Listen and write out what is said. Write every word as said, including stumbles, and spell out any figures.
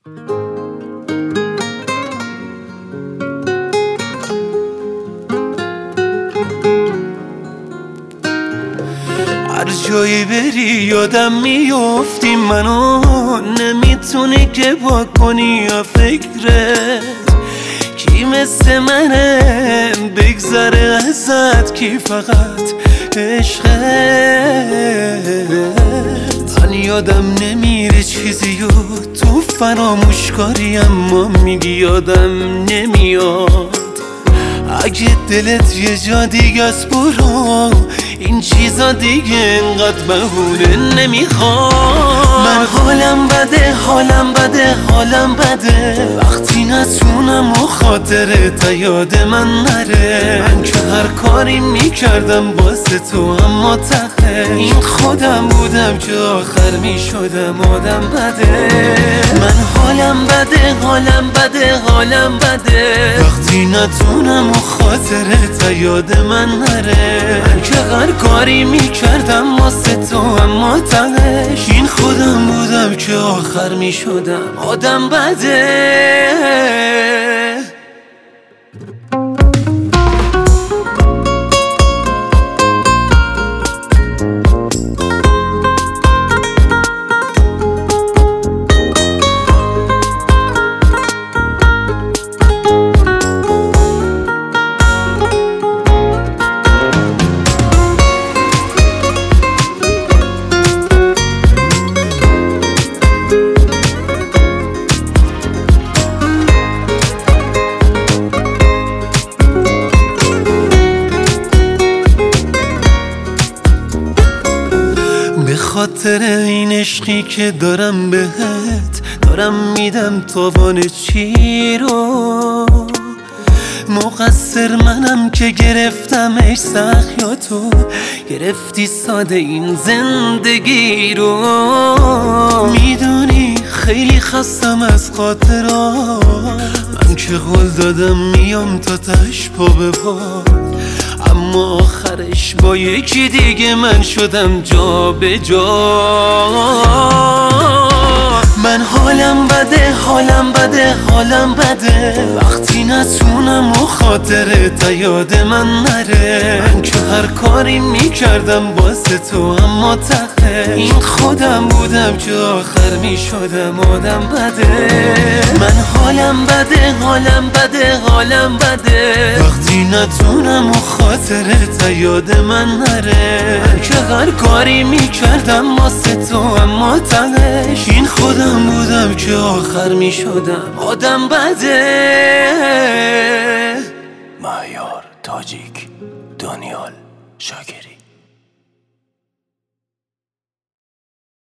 هر جایی بری یادم میافتی، منو نمیتونی که با کنی یا فکرت کی مثل منه بگذره ازت، کی فقط عشقت. من یادم نمیره چیزی و تو فراموش کاری، اما میگی یادم نمیاد. اگه دلت یه جا دیگه است برو، این چیزا دیگه انقدر بهونه نمیخواد. من حالم بده حالم بده حالم بده وقتی نتونم و خاطرت یاد من نره. من که هر کاری میکردم واسه تو، اما تقه این خودم بودم که آخر میشدم آدم بده. من حالم بده حالم بده حالم بده وقتی نتونم و خاطرت یاد من نره. من که هر کاری میکردم واسه تو، اما تهش این خودم بودم که آخر میشدم آدم بده. به خاطر این عشقی که دارم بهت، دارم میدم تاوان چی رو. مقصر منم که گرفتمش سخت، یا تو گرفتی ساده این زندگی رو. میدونی خیلی خستم از خاطرات، من که قول دادم میام تا تهش پا به پا، اما آخرش با یکی دیگه من شدم جا به جا. من حالم بده حالم بده حالم بده وقتی نتونم و خاطرت یاد من نره. من که هر کاری میکردم واسه تو، اما تقه این خودم بودم که آخر میشدم آدم بده. من حالم بده حالم بده حالم بده وقتی نتونم و خاطرت یاد من نره. من که هر کاری میکردم واسه تو، اما تهش این خودم بودم که آخر میشدم آدم بده. مهیار تاجیک، دانیال شاکری.